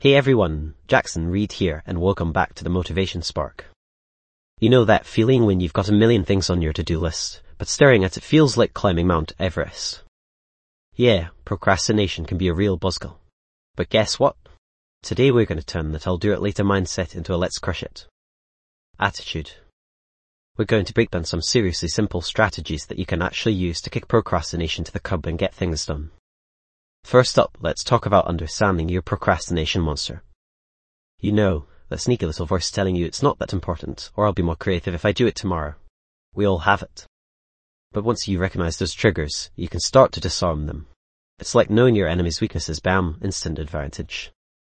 Hey everyone, Jackson Reed here, and welcome back to the Motivation Spark. You know that feeling when you've got a million things on your to-do list, but staring at it feels like climbing Mount Everest? Yeah, procrastination can be a real buzzkill. But guess what? Today we're going to turn that I'll do it later mindset into a let's crush it attitude. We're going to break down some seriously simple strategies that you can actually use to kick procrastination to the curb and get things done. First up, let's talk about understanding your procrastination monster. You know, that sneaky little voice telling you it's not that important, or I'll be more creative if I do it tomorrow. We all have it. But once you recognize those triggers, you can start to disarm them. It's like knowing your enemy's weaknesses, bam, instant advantage.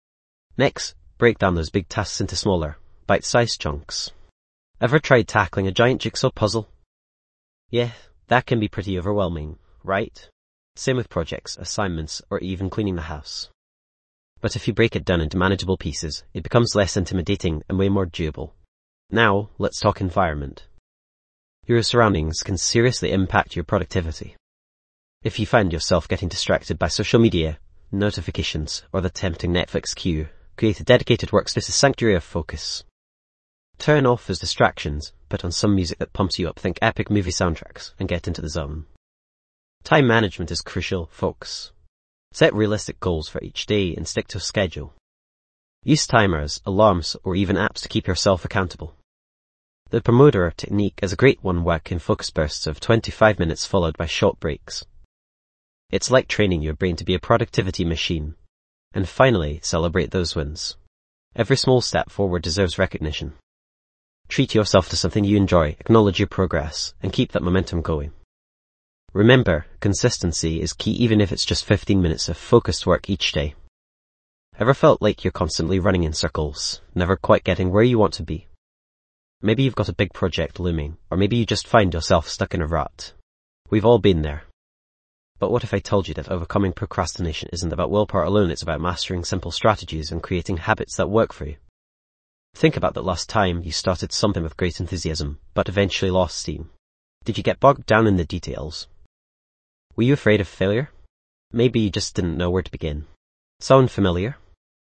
Next, break down those big tasks into smaller, bite-sized chunks. Ever tried tackling a giant jigsaw puzzle? Yeah, that can be pretty overwhelming, right? Same with projects, assignments, or even cleaning the house. But if you break it down into manageable pieces, it becomes less intimidating and way more doable. Now, let's talk environment. Your surroundings can seriously impact your productivity. If you find yourself getting distracted by social media, notifications, or the tempting Netflix queue, create a dedicated workspace, a sanctuary of focus. Turn off those distractions, put on some music that pumps you up, think epic movie soundtracks, and get into the zone. Time management is crucial, folks. Set realistic goals for each day and stick to a schedule. Use timers, alarms, or even apps to keep yourself accountable. The Pomodoro technique is a great one, working focus bursts of 25 minutes followed by short breaks. It's like training your brain to be a productivity machine. And finally, celebrate those wins. Every small step forward deserves recognition. Treat yourself to something you enjoy, acknowledge your progress, and keep that momentum going. Remember, consistency is key, even if it's just 15 minutes of focused work each day. Ever felt like you're constantly running in circles, never quite getting where you want to be? Maybe you've got a big project looming, or maybe you just find yourself stuck in a rut. We've all been there. But what if I told you that overcoming procrastination isn't about willpower alone, it's about mastering simple strategies and creating habits that work for you? Think about the last time you started something with great enthusiasm, but eventually lost steam. Did you get bogged down in the details? Were you afraid of failure? Maybe you just didn't know where to begin. Sound familiar?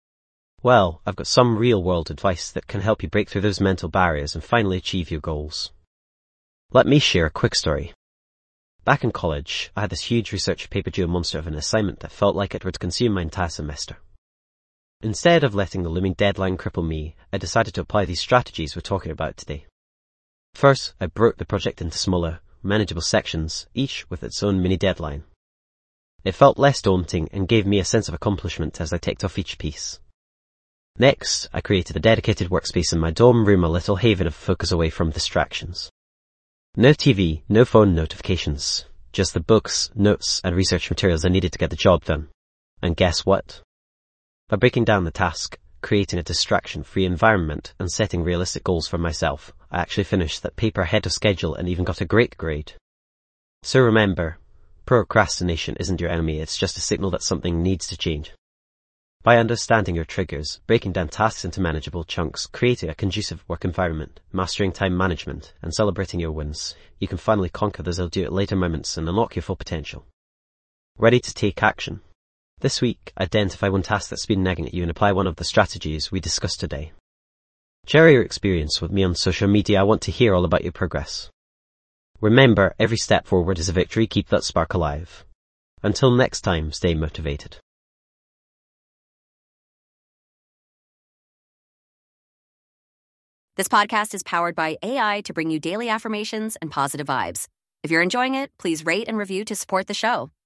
Well, I've got some real-world advice that can help you break through those mental barriers and finally achieve your goals. Let me share a quick story. Back in college, I had this huge research paper due, a monster of an assignment that felt like it would consume my entire semester. Instead of letting the looming deadline cripple me, I decided to apply these strategies we're talking about today. First, I broke the project into smaller, manageable sections, each with its own mini deadline. It felt less daunting and gave me a sense of accomplishment as I ticked off each piece. Next, I created a dedicated workspace in my dorm room, a little haven of focus away from distractions. No TV, no phone notifications, just the books, notes, and research materials I needed to get the job done. And guess what? By breaking down the task, creating a distraction-free environment, and setting realistic goals for myself, I actually finished that paper ahead of schedule and even got a great grade. So remember, procrastination isn't your enemy, it's just a signal that something needs to change. By understanding your triggers, breaking down tasks into manageable chunks, creating a conducive work environment, mastering time management, and celebrating your wins, you can finally conquer those I'll do at later moments and unlock your full potential. Ready to take action? This week, identify one task that's been nagging at you and apply one of the strategies we discussed today. Share your experience with me on social media. I want to hear all about your progress. Remember, every step forward is a victory. Keep that spark alive. Until next time, stay motivated. This podcast is powered by AI to bring you daily affirmations and positive vibes. If you're enjoying it, please rate and review to support the show.